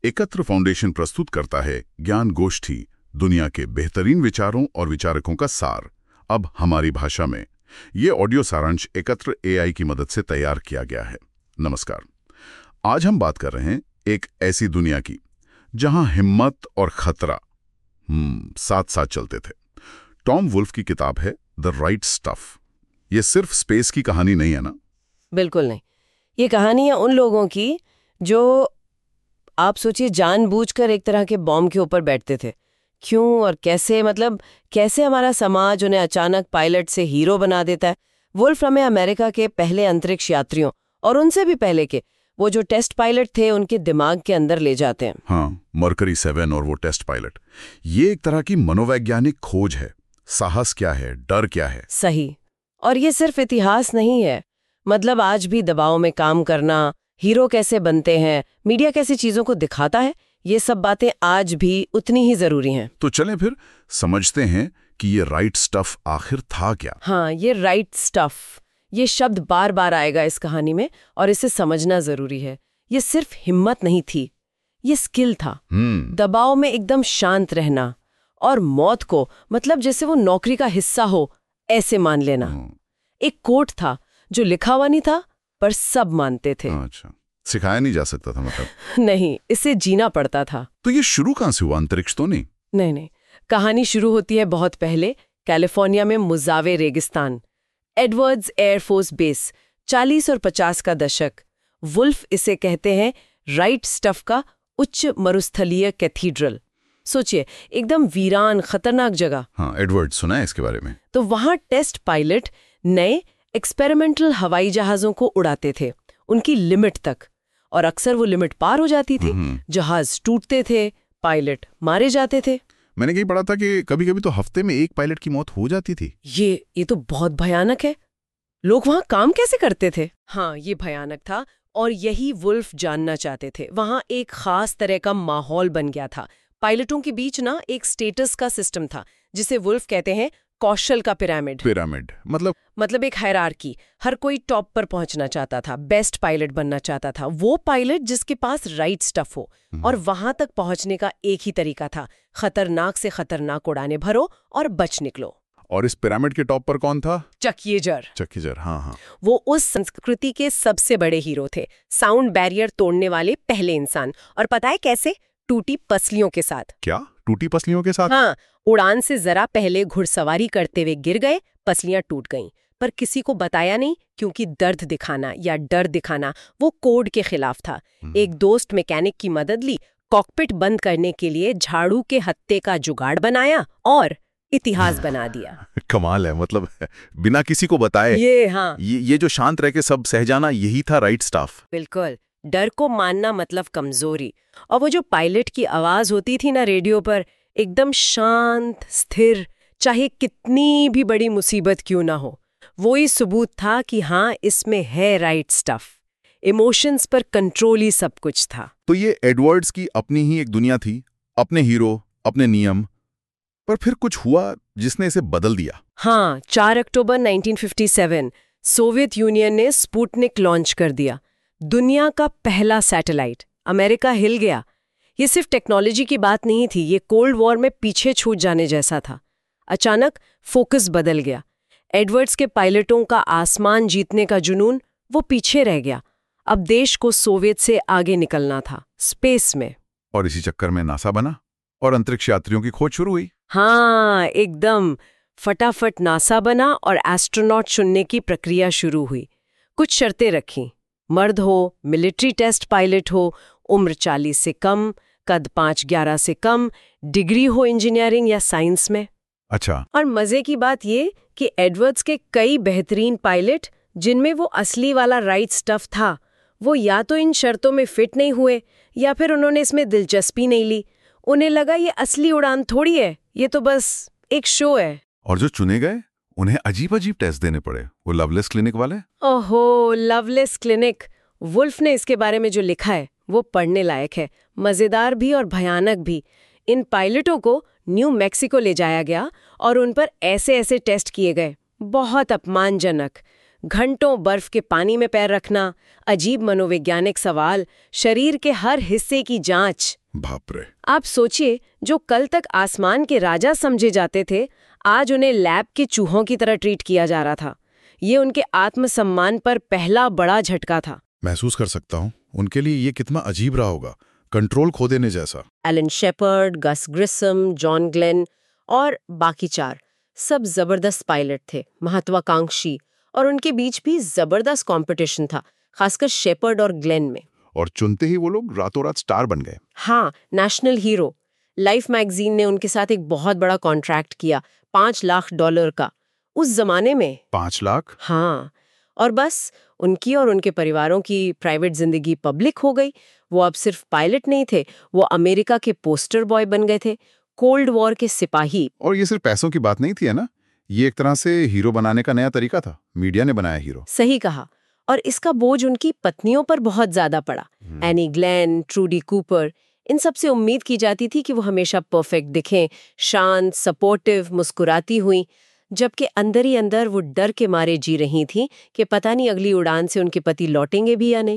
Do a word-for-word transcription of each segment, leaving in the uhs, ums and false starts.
एकत्र फाउंडेशन प्रस्तुत करता है ज्ञान गोष्ठी, दुनिया के बेहतरीन विचारों और विचारकों का सार, अब हमारी भाषा में। ये ऑडियो सारांश एकत्र एआई की मदद से तैयार किया गया है। नमस्कार। आज हम बात कर रहे हैं एक ऐसी दुनिया की जहां हिम्मत और खतरा हम्म साथ साथ चलते थे। टॉम वुल्फ की किताब है द राइट स्टफ। ये सिर्फ स्पेस की कहानी नहीं है ना? बिल्कुल नहीं। ये कहानी है उन लोगों की जो, आप सोचिए, जानबूझकर एक तरह के बॉम्ब के ऊपर बैठते थे। क्यों और कैसे, मतलब कैसे हमारा समाज उन्हें अचानक पायलट से हीरो बना देता है। वुल्फ हमें अमेरिका के पहले अंतरिक्ष यात्रियों और उनसे भी पहले के वो जो टेस्ट पायलट थे उनके दिमाग के अंदर ले जाते हैं। हाँ, मरकरी सेवन और वो टेस्ट पायलट, ये एक तरह की मनोवैज्ञानिक खोज है। साहस क्या है, डर क्या है। सही। और ये सिर्फ इतिहास नहीं है, मतलब आज भी दबाव में काम करना, हीरो कैसे बनते हैं, मीडिया कैसी चीजों को दिखाता है, ये सब बातें आज भी उतनी ही जरूरी हैं। तो चलें फिर समझते हैं कि ये राइट स्टफ आखिर था क्या। हाँ, ये राइट स्टफ, ये शब्द बार बार आएगा इस कहानी में और इसे समझना जरूरी है। ये सिर्फ हिम्मत नहीं थी, ये स्किल था। दबाव में एकदम शांत रहना और मौत को, मतलब जैसे वो नौकरी का हिस्सा हो, ऐसे मान लेना। एक कोट था जो लिखा हुआ नहीं था पर सब मानते थे। अच्छा, सिखाया नहीं जा सकता था मतलब? नहीं, इसे जीना पड़ता था। तो ये शुरू कहां से हुआ? अंतरिक्ष तो नहीं? नहीं नहीं, कहानी शुरू होती है बहुत पहले, कैलिफोर्निया में मुजावे रेगिस्तान, एडवर्ड्स एयरफोर्स बेस, चालीस और पचास का दशक। वुल्फ इसे कहते हैं राइट स्टफ का उच्च मरुस्थलीय कैथीड्रल। सोचिए, एकदम वीरान खतरनाक जगह। हाँ, एडवर्ड्स सुना है इसके बारे में। तो वहां टेस्ट पायलट नए एक्सपेरिमेंटल हवाई जहाजों को उड़ाते थे, उनकी लिमिट तक, और अक्सर वो लिमिट पार हो जाती थी, जहाज टूटते थे, पायलट मारे जाते थे। मैंने कहीं पढ़ा था कि कभी कभी तो हफ्ते में एक पायलट की मौत हो जाती थी। ये ये तो बहुत भयानक है। लोग वहां काम कैसे करते थे? हाँ, ये भयानक था और यही वुल्फ जानना चाहते थे। वहां एक खास तरह का माहौल बन गया था। पायलटों के बीच ना एक स्टेटस का सिस्टम था जिसे वुल्फ कहते हैं कौशल का पिरामिड। पिरामिड मतलब मतलब एक हायरार्की। हर कोई टॉप पर पहुंचना चाहता था, बेस्ट पायलट बनना चाहता था, वो पायलट जिसके पास राइट स्टफ हो। और वहां तक पहुंचने का एक ही तरीका था, खतरनाक से खतरनाक उड़ाने भरो और बच निकलो। और इस पिरामिड के टॉप पर कौन था? चकियेजर। चकियेजर, हाँ हाँ। वो उस संस्कृति के सबसे बड़े हीरो थे, साउंड बैरियर तोड़ने वाले पहले इंसान। और पता है कैसे? टूटी पसलियों के साथ। क्या टूटी पसलियों के साथ? हाँ, उड़ान से जरा पहले घुड़सवारी करते हुए गिर गए, पसलियां टूट गईं, पर किसी को बताया नहीं, क्योंकि दर्द दिखाना या डर दिखाना वो कोड के खिलाफ था। एक दोस्त मैकेनिक की मदद ली, कॉकपिट बंद करने के लिए झाड़ू के हत्थे का जुगाड़ बनाया और इतिहास बना दिया। कमाल है, मतलब बिना किसी को बताए ये हाँ ये, ये जो शांत रह के सब सह जाना, यही था राइट स्टफ। बिल्कुल। डर को मानना मतलब कमजोरी। और वो जो पायलट की आवाज होती थी ना रेडियो पर, एकदम शांत स्थिर, चाहे कितनी भी बड़ी मुसीबत क्यों ना हो, वो ही सबूत था कि हाँ, इसमें है राइट स्टफ। इमोशंस पर कंट्रोल ही सब कुछ था। तो ये एडवर्ड्स की अपनी ही एक दुनिया थी, अपने हीरो, अपने नियम, पर फिर कुछ हुआ जिसने इसे बदल दिया। हाँ, चार अक्टूबर उन्नीस सौ सत्तावन सोवियत यूनियन ने स्पुतनिक लॉन्च कर दिया, दुनिया का पहला सैटेलाइट। अमेरिका हिल गया। ये सिर्फ टेक्नोलॉजी की बात नहीं थी, ये कोल्ड वॉर में पीछे छूट जाने जैसा था। अचानक फोकस बदल गया। एडवर्ड्स के पायलटों का आसमान जीतने का जुनून, वो पीछे रह गया। अब देश को सोवियत से आगे निकलना था, स्पेस में। और इसी चक्कर में नासा बना और अंतरिक्ष यात्रियों की खोज शुरू हुई। हाँ, एकदम फटाफट नासा बना और एस्ट्रोनॉट चुनने की प्रक्रिया शुरू हुई। कुछ शर्तें रखी, मर्द हो, मिलिट्री टेस्ट पायलट हो, उम्र चालीस से कम, कद पाँच ग्यारह से कम, डिग्री हो इंजीनियरिंग या साइंस में। अच्छा। और मजे की बात ये कि एडवर्ड्स के कई बेहतरीन पायलट, जिनमें वो असली वाला राइट स्टफ था, वो या तो इन शर्तों में फिट नहीं हुए या फिर उन्होंने इसमें दिलचस्पी नहीं ली। उन्हें लगा ये असली उड़ान थोड़ी है, ये तो बस एक शो है। और जो चुने गए उन्हें अजीब अजीब टेस्ट देने पड़े, वो लवलेस क्लिनिक वाले। ओहो, लवलेस क्लिनिक। वुल्फ ने इसके बारे में जो लिखा है वो पढ़ने लायक है, मजेदार भी और भयानक भी। इन पायलटों को न्यू मैक्सिको ले जाया गया और उन पर ऐसे ऐसे टेस्ट किए गए, बहुत अपमानजनक। घंटों बर्फ के पानी में पैर रखना, अजीब मनोवैज्ञानिक सवाल, शरीर के हर हिस्से की जांच। बाप रे। आप सोचिए, जो कल तक आसमान के राजा समझे जाते थे, आज उन्हें लैब के चूहों की तरह ट्रीट किया जा रहा था। ये उनके आत्मसम्मान पर पहला बड़ा झटका था। महसूस कर सकता हूँ उनके लिए ये कितना अजीब रहा होगा, कंट्रोल खो देने जैसा। Alan Shepard, Gus Grissom, John Glenn और बाकी चार सब जबरदस्त पायलट थे, महत्वाकांक्षी, और उनके बीच भी जबरदस्त कंपटीशन था, खासकर शेपर्ड और ग्लेन में। और चुनते ही वो लोग रातों रात स्टार बन गए। हाँ, नेशनल हीरो। लाइफ मैगजीन ने उनके साथ एक बहुत बड़ा कॉन्ट्रैक्ट किया, पांच लाख डॉलर का। उस जमाने में पांच लाख? हाँ। और बस उनकी और उनके परिवारों की प्राइवेट जिंदगी पब्लिक हो गई। वो अब सिर्फ पायलट नहीं थे, वो अमेरिका के पोस्टर बॉय बन गए थे, कोल्ड वॉर के सिपाही। और ये सिर्फ पैसों की बात नहीं थी, है ना? ये एक तरह से हीरो बनाने का नया तरीका था। मीडिया ने बनाया हीरो। सही कहा। और इसका बोझ उनकी पत्नियों पर बहुत ज्यादा पड़ा। एनी ग्लेन, ट्रूडी कूपर, इन सब से उम्मीद की जाती थी कि वो हमेशा परफेक्ट दिखें, शांत, सपोर्टिव, मुस्कुराती हुई, जबकि अंदर ही अंदर वो डर के मारे जी रही थी कि पता नहीं अगली उड़ान से उनके पति लौटेंगे भी या नहीं।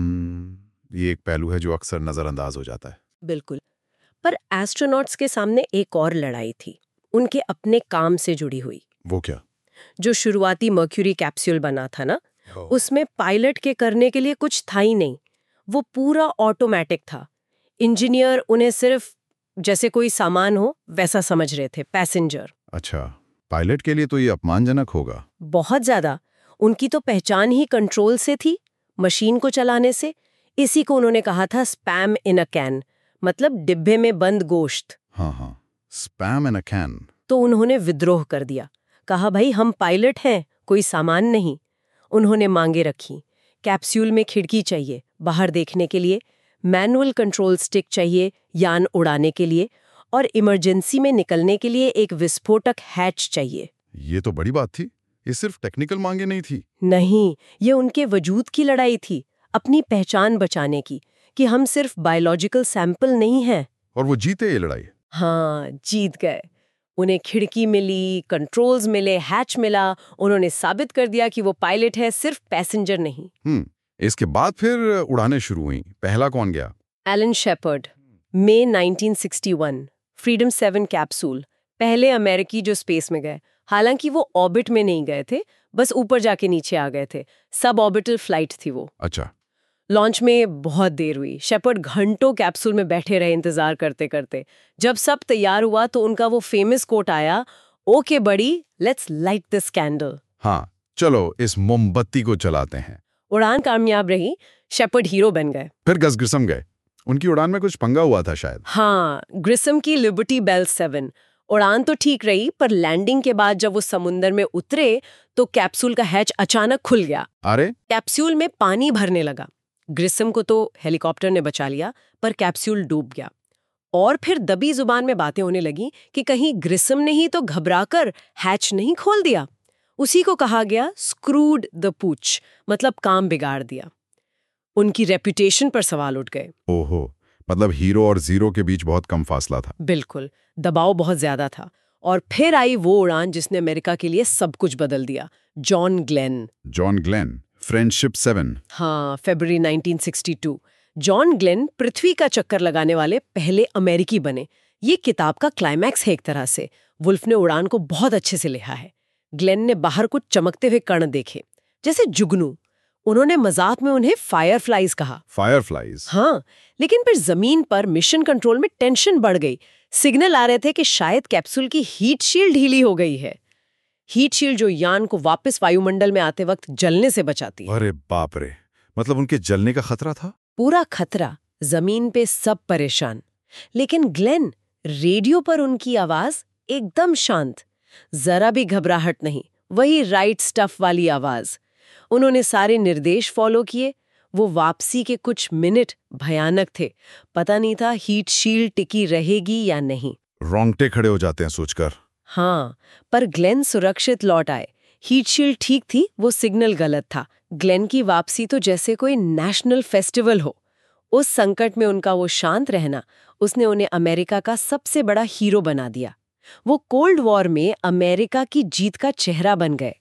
हम्म, ये एक पहलू है जो अक्सर नजरअंदाज हो जाता है। बिल्कुल। पर एस्ट्रोनॉट्स के सामने एक और लड़ाई थी, उनके अपने काम से जुड़ी हुई। वो क्या? जो शुरुआती मर्क्यूरी कैप्सूल बना था ना, उसमें पायलट के करने के लिए कुछ था ही नहीं। वो पूरा ऑटोमेटिक था। इंजीनियर उन्हें सिर्फ जैसे कोई सामान हो वैसा समझ रहे थे, पैसेंजर। अच्छा, पायलट के लिए तो ये अपमानजनक होगा। बहुत ज्यादा। उनकी तो पहचान ही कंट्रोल से थी, मशीन को चलाने से। इसी को उन्होंने कहा था स्पैम इन अ कैन, मतलब डिब्बे में बंद गोश्त। हाँ हाँ, स्पैम इन अ कैन। तो उन्होंने विद्रोह कर दिया, कहा भाई हम पायलट हैं, कोई सामान नहीं। उन्होंने मांगे रखी, कैप्सूल में खिड़की चाहिए बाहर देखने के लिए, मैनुअल कंट्रोल स्टिक चाहिए यान उड़ाने के लिए, और इमरजेंसी में निकलने के लिए एक विस्फोटक हैच चाहिए। ये तो बड़ी बात थी। ये सिर्फ टेक्निकल मांगे नहीं थी। नहीं, ये उनके वजूद की लड़ाई थी, अपनी पहचान बचाने की, कि हम सिर्फ बायोलॉजिकल सैंपल नहीं हैं। और वो जीते ये लड़ाई। हाँ, जीत गए। उन्हें खिड़की मिली, कंट्रोल्स मिले, हैच मिला। उन्होंने साबित कर दिया कि वो पायलट है, सिर्फ पैसेंजर नहीं। हम्म, इसके बाद फिर उड़ानें शुरू हुई। पहला कौन गया? Alan Shepard, May nineteen sixty one, freedom seven capsule, पहले अमेरिकी जो स्पेस में गए। हालांकि वो ऑर्बिट में नहीं गए थे, बस ऊपर जाके नीचे आ गए थे। सब ऑर्बिटल फ्लाइट थी वो। अच्छा। लॉन्च में बहुत देर हुई। शेपर्ड घंटों कैप्सूल में बैठे रहे इंतजार करते करते। जब सब तैयार हुआ तो उनका वो फेमस कोट आया, okay buddy, let's light this candle. हाँ, चलो इस मोमबत्ती को जलाते हैं। उड़ान कामयाब रही, शेपर्ड हीरो बन गए। फिर गस ग्रिसम गए। उनकी उड़ान में कुछ पंगा हुआ था शायद। हाँ, ग्रिसम की लिबर्टी बेल सेवन। उड़ान तो ठीक रही, पर लैंडिंग के बाद जब वो समुंदर में उतरे तो कैप्सूल का हैच अचानक खुल गया। अरे! कैप्सूल में पानी भरने लगा। ग्रिसम को तो हेलीकॉप्टर ने बचा लिया, पर कैप्सूल डूब गया। और फिर दबी जुबान में बातें होने लगी कि कहीं ग्रिसम ने ही तो घबराकर हैच नहीं खोल दिया। उसी को कहा गया स्क्रूड द पूच, मतलब काम बिगाड़ दिया। उनकी रेपुटेशन पर सवाल उठ गए। ओहो, मतलब हीरो और जीरो के बीच बहुत कम फासला था। बिल्कुल, दबाव बहुत ज्यादा था। और फिर आई वो उड़ान जिसने अमेरिका के लिए सब कुछ बदल दिया, John Glenn. John Glenn, friendship seven. हाँ, फरवरी nineteen sixty two. John Glenn पृथ्वी का चक्कर लगाने वाले पहले अमेरिकी बने। ये किताब का क्लाइमैक्स है एक तरह से। वुल्फ ने उड़ान को बहुत अच्छे से लिखा है। ग्लेन ने बाहर कुछ चमकते हुए कण देखे, जैसे जुगनू। उन्होंने मजाक में उन्हें फायरफ्लाइज कहा। फायरफ्लाइज? हाँ, लेकिन फिर जमीन पर मिशन कंट्रोल में टेंशन बढ़ गई। सिग्नल आ रहे थे कि शायद कैप्सूल की हीट शील्ड ढीली हो गई है। हीट शील्ड जो यान को वापस वायुमंडल में आते वक्त जलने से बचाती है। अरे बाप रे, मतलब उनके जलने का खतरा था? पूरा खतरा। जमीन पे सब परेशान। लेकिन ग्लेन, रेडियो पर उनकी आवाज एकदम शांत, जरा भी घबराहट नहीं, वही राइट स्टफ वाली आवाज। उन्होंने सारे निर्देश फॉलो किए। वो वापसी के कुछ मिनट भयानक थे। पता नहीं था हीट शील्ड टिकी रहेगी या नहीं। रोंगटे खड़े हो जाते हैं सोचकर। हाँ, पर ग्लेन सुरक्षित लौट आए। हीट शील्ड ठीक थी, वो सिग्नल गलत था। ग्लेन की वापसी तो जैसे कोई नेशनल फेस्टिवल हो। उस संकट में उनका वो शांत रहना, उसने उन्हें अमेरिका का सबसे बड़ा हीरो बना दिया। वो कोल्ड वॉर में अमेरिका की जीत का चेहरा बन गए।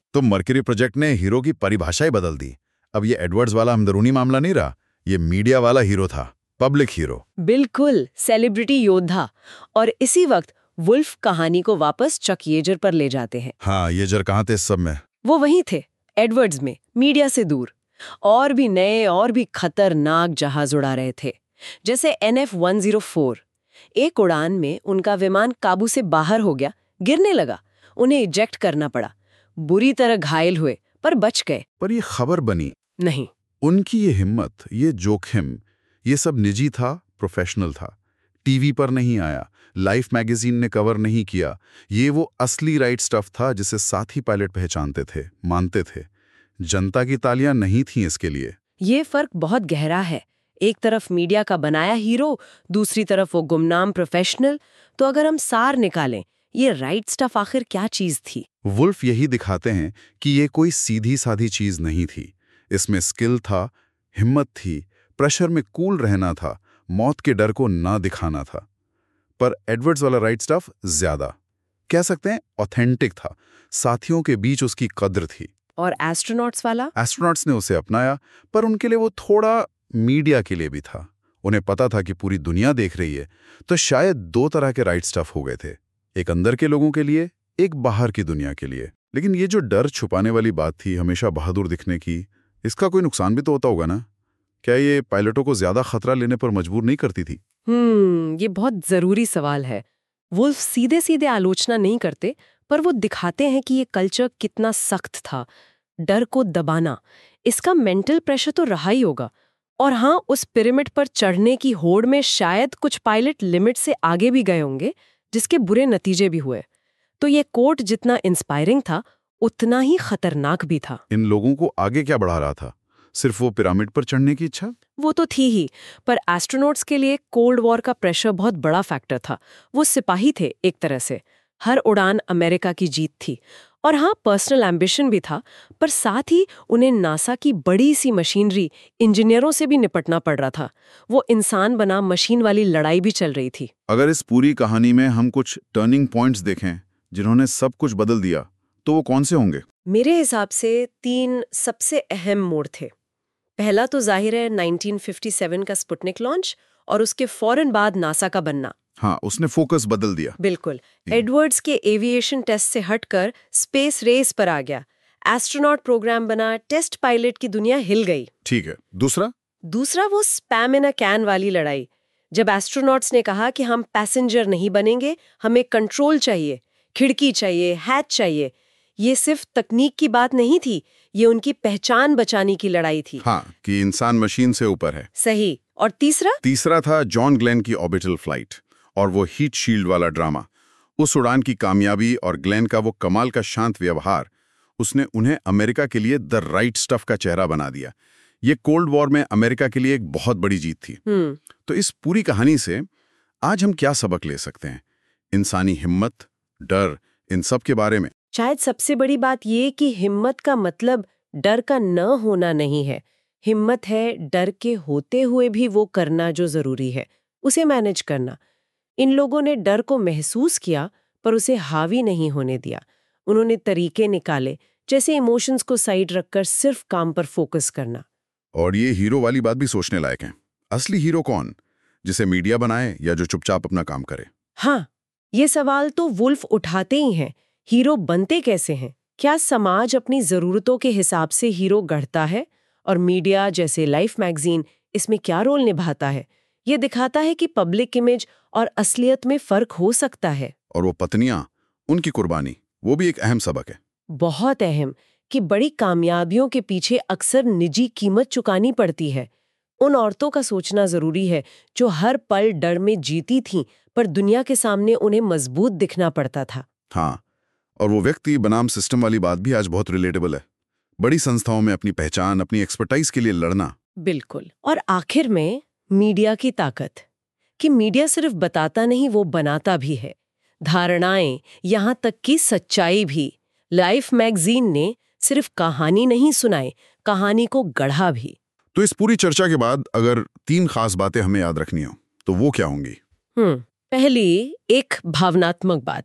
तो मर्क्यूरी प्रोजेक्ट ने हीरो की परिभाषा ही बदल दी। अब ये एडवर्ड्स वाला अंदरूनी मामला नहीं रहा, ये मीडिया वाला हीरो था, पब्लिक हीरो। बिल्कुल, सेलिब्रिटी योद्धा। और इसी वक्त वुल्फ कहानी को वापस चक येजर पर ले जाते हैं। हाँ, येजर कहाँ थे इस सब में? वो वहीं थे, एडवर्ड्स में, मीडिया से दूर। और भी नए और भी खतरनाक जहाज उड़ा रहे थे, जैसे N F one zero four. एक उड़ान में उनका विमान काबू से बाहर हो गया, गिरने लगा, उन्हें इजेक्ट करना पड़ा। बुरी तरह घायल हुए पर बच गए। पर ये खबर बनी नहीं। उनकी ये हिम्मत, ये जोखिम, ये सब निजी था, प्रोफेशनल था। टीवी पर नहीं आया, लाइफ मैगजीन ने कवर नहीं किया। ये वो असली राइट स्टफ था जिसे साथी पायलट पहचानते थे, मानते थे। जनता की तालियां नहीं थीं इसके लिए। ये फर्क बहुत गहरा है। एक तरफ मीडिया का बनाया हीरो, दूसरी तरफ वो गुमनाम प्रोफेशनल। तो अगर हम सार निकालें, ये राइट स्टफ आखिर क्या चीज थी? वुल्फ यही दिखाते हैं कि ये कोई सीधी साधी चीज नहीं थी। इसमें स्किल था, हिम्मत थी, प्रेशर में कूल रहना था, मौत के डर को ना दिखाना था। पर एडवर्ड्स वाला राइट स्टफ ज्यादा, कह सकते हैं, ऑथेंटिक था। साथियों के बीच उसकी कद्र थी। और एस्ट्रोनॉट्स वाला? एस्ट्रोनॉट्स ने उसे अपनाया, पर उनके लिए वो थोड़ा मीडिया के लिए भी था। उन्हें पता था कि पूरी दुनिया देख रही है, तो शायद दो तरह के राइट स्टफ हो गए थे, एक अंदर के लोगों के लिए, एक बाहर की दुनिया के लिए। लेकिन ये जो डर छुपाने वाली बात थी, हमेशा बहादुर दिखने की, इसका कोई नुकसान भी तो होता होगा ना? क्या ये पायलटों को ज्यादा खतरा लेने पर मजबूर नहीं करती थी? हम्म ये बहुत जरूरी सवाल है। वुल्फ सीधे सीधे आलोचना नहीं करते, पर वो दिखाते हैं कि ये कल्चर कितना सख्त था। डर को दबाना, इसका मेंटल प्रेशर तो रहा ही होगा। और हाँ, उस पिरामिड पर चढ़ने की होड़ में शायद कुछ पायलट लिमिट से आगे भी गए होंगे, जिसके बुरे नतीजे भी हुए। तो ये कोट जितना इंस्पायरिंग था, उतना ही खतरनाक भी था। इन लोगों को आगे क्या बढ़ा रहा था? सिर्फ वो पिरामिड पर चढ़ने की इच्छा? वो तो थी ही, पर एस्ट्रोनॉट्स के लिए कोल्ड वॉर का प्रेशर बहुत बड़ा फैक्टर था। वो सिपाही थे एक तरह से। हर उड़ान अमेरिका की जीत थी। और हाँ, पर्सनल एम्बिशन भी था, पर साथ ही उन्हें नासा की बड़ी सी मशीनरी, इंजीनियरों से भी निपटना पड़ रहा था। वो इंसान बना मशीन वाली लड़ाई भी चल रही थी। अगर इस पूरी कहानी में हम कुछ टर्निंग पॉइंट्स देखें जिन्होंने सब कुछ बदल दिया, तो वो कौन से होंगे? मेरे हिसाब से तीन सबसे अहम मोड़ थे। पहला तो जाहिर है नाइनटीन फिफ्टी सेवन का स्पुतनिक लॉन्च और उसके फौरन बाद नासा का बनना। हाँ, उसने फोकस बदल दिया। बिल्कुल। एडवर्ड्स के एविएशन टेस्ट से हटकर स्पेस रेस पर आ गया। एस्ट्रोनॉट प्रोग्राम बना, टेस्ट पायलट की दुनिया हिल गई। ठीक है। दूसरा? दूसरा वो स्पैम इन अ कैन वाली लड़ाई। जब एस्ट्रोनॉट्स ने कहा कि हम पैसेंजर नहीं बनेंगे, हमें कंट्रोल चाहिए, खिड़की चाहिए, हैच चाहिए। ये सिर्फ तकनीक की बात नहीं थी, ये उनकी पहचान बचाने की लड़ाई थी। हाँ, कि इंसान मशीन से ऊपर है। सही। और तीसरा? तीसरा था जॉन ग्लेन की ऑर्बिटल फ्लाइट और वो हीट शील्ड वाला ड्रामा। उस उड़ान की कामयाबी और ग्लेन का वो कमाल का शांत व्यवहार, उसने उन्हें अमेरिका के लिए द राइट स्टफ का चेहरा बना दिया। ये कोल्ड वॉर में अमेरिका के लिए एक बहुत बड़ी जीत थी। तो इस पूरी कहानी से आज हम क्या सबक ले सकते हैं? इंसानी हिम्मत, डर, इन सब के बारे में। शायद सबसे बड़ी बात ये कि हिम्मत का मतलब डर का न होना नहीं है। हिम्मत है डर के होते हुए भी वो करना जो जरूरी है, उसे मैनेज करना। इन लोगों ने डर को महसूस किया, पर उसे हावी नहीं होने दिया। उन्होंने तरीके निकाले, जैसे इमोशंस को साइड रखकर सिर्फ काम पर फोकस करना। और ये हीरो वाली बात भी सोचने लायक है। असली हीरो कौन? जिसे मीडिया बनाए या जो चुपचाप अपना काम करे? हाँ, ये सवाल तो वुल्फ उठाते ही हैं। हीरो बनते कैसे हैं? क्या समाज अपनी जरूरतों के हिसाब से हीरो गढ़ता है? और मीडिया जैसे लाइफ मैगजीन इसमें क्या रोल निभाता है? ये दिखाता है कि पब्लिक इमेज और असलियत में फर्क हो सकता है। और वो पत्नियां, उनकी कुर्बानी, वो भी एक अहम सबक है। बहुत अहम, कि बड़ी कामयाबियों के पीछे अक्सर निजी कीमत चुकानी पड़ती है। उन औरतों का सोचना जरूरी है जो हर पल डर में जीती थीं, पर दुनिया के सामने उन्हें मजबूत दिखना पड़ता था। हाँ, और वो व्यक्ति बनाम सिस्टम वाली बात भी आज बहुत रिलेटेबल है। बड़ी संस्थाओं में अपनी पहचान, अपनी एक्सपर्टाइज के लिए लड़ना। बिल्कुल। और आखिर में मीडिया की ताकत, कि मीडिया सिर्फ बताता नहीं, वो बनाता भी है। धारणाएं, यहाँ तक कि सच्चाई भी। लाइफ मैगजीन ने सिर्फ कहानी नहीं सुनाई, कहानी को गढ़ा भी। तो इस पूरी चर्चा के बाद अगर तीन खास बातें हमें याद रखनी हो, तो वो क्या होंगी? हम्म पहली, एक भावनात्मक बात।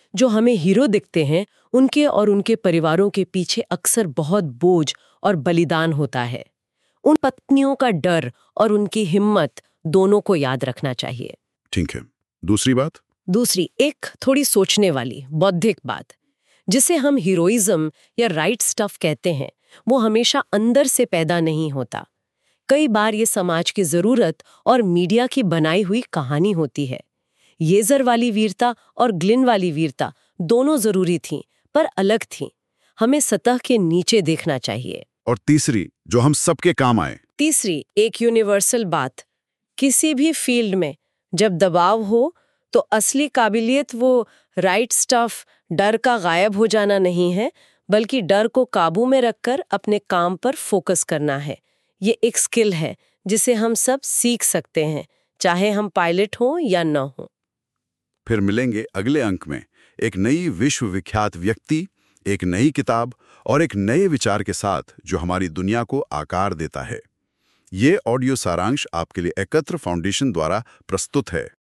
जो हमें हीरो दिखते हैं, उनके और उनके परिवारों के पीछे अक्सर बहुत बोझ और बलिदान होता है। उन पत्नियों का डर और उनकी हिम्मत दोनों को याद रखना चाहिए। ठीक है, दूसरी बात? दूसरी, एक थोड़ी सोचने वाली बौद्धिक बात, जिसे हम हीरोइज्म या राइट स्टफ कहते हैं, वो हमेशा अंदर से पैदा नहीं होता। कई बार ये समाज की जरूरत और मीडिया की बनाई हुई कहानी होती है। येजर वाली वीरता और ग्लिन वाली वीरता दोनों जरूरी थीं, पर अलग थीं। हमें सतह के नीचे देखना चाहिए। और तीसरी, जो हम सबके काम आए? तीसरी, एक यूनिवर्सल बात, किसी भी फील्ड में जब दबाव हो तो असली काबिलियत वो राइट स्टफ, डर का गायब हो जाना नहीं है, बल्कि डर को काबू में रखकर अपने काम पर फोकस करना है। ये एक स्किल है जिसे हम सब सीख सकते हैं, चाहे हम पायलट हों या न हों। फिर मिलेंगे अगले अंक में एक नई विश्वविख्यात व्यक्ति, एक नई किताब और एक नए विचार के साथ जो हमारी दुनिया को आकार देता है। ये ऑडियो सारांश आपके लिए एकत्र फाउंडेशन द्वारा प्रस्तुत है।